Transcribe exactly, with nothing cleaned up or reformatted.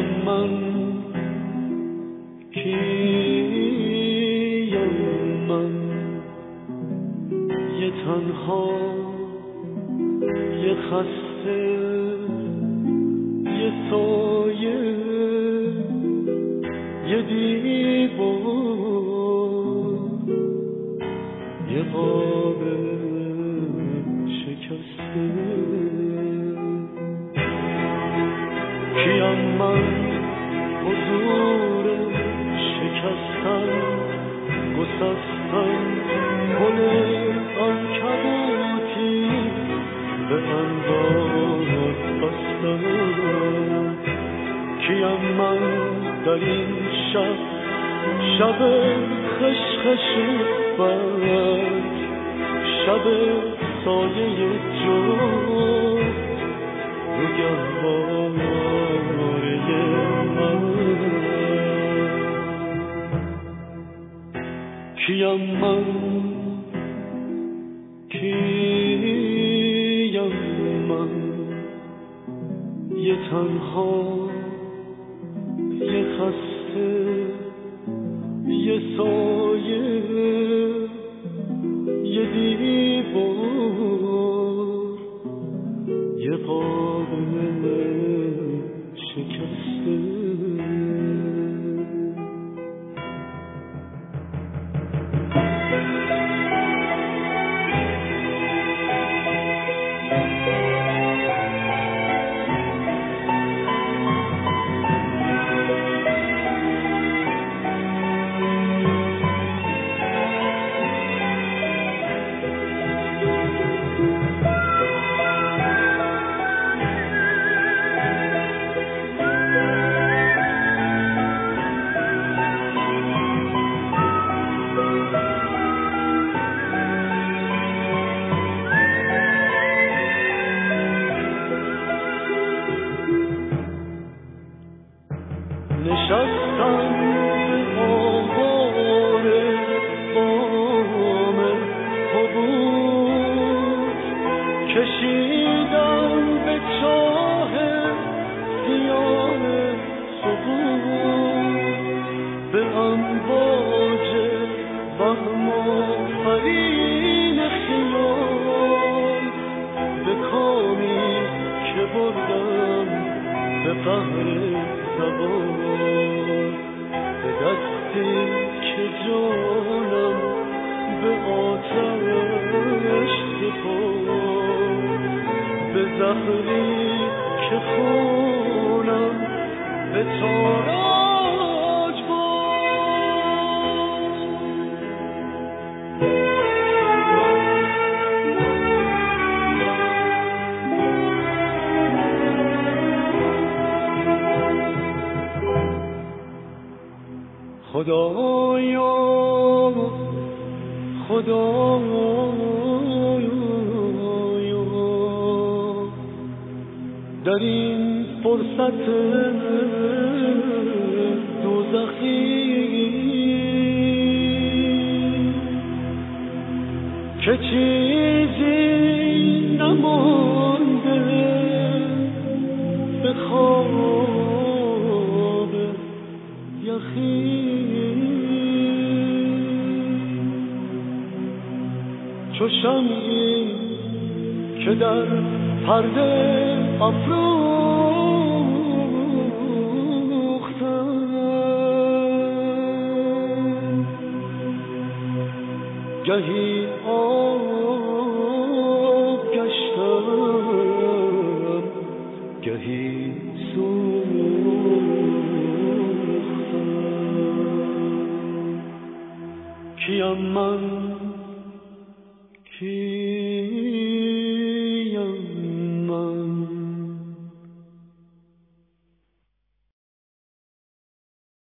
من کیم من یه تنها یه خسته یه سایه یه دیوار یه قاب شکسته کیم من حضور شکستن گسستن گل عنکبوتی به انداز بستن کیم من در این شب شب خشخش برد شب سایه جو رو گهواره من کیم من کیم من یه تنها یه خسته یه سایه یه دیوار یه قاب شکسته نشستم آوار بام حبوط کشیدم به چاه سیاه سقوط به امواج وهم آفرین خیال به کامی که بردم به قهر زبان به دستی که جانم به آتش سپرد به زهری که خونم به تاراج برد خدایا خدایا در این فرصت دوزخی که چیزی نمانده به خواب یخی چو شمعی که در پرده افروختم گهی آب گشتم گهی سوختم کیم من کی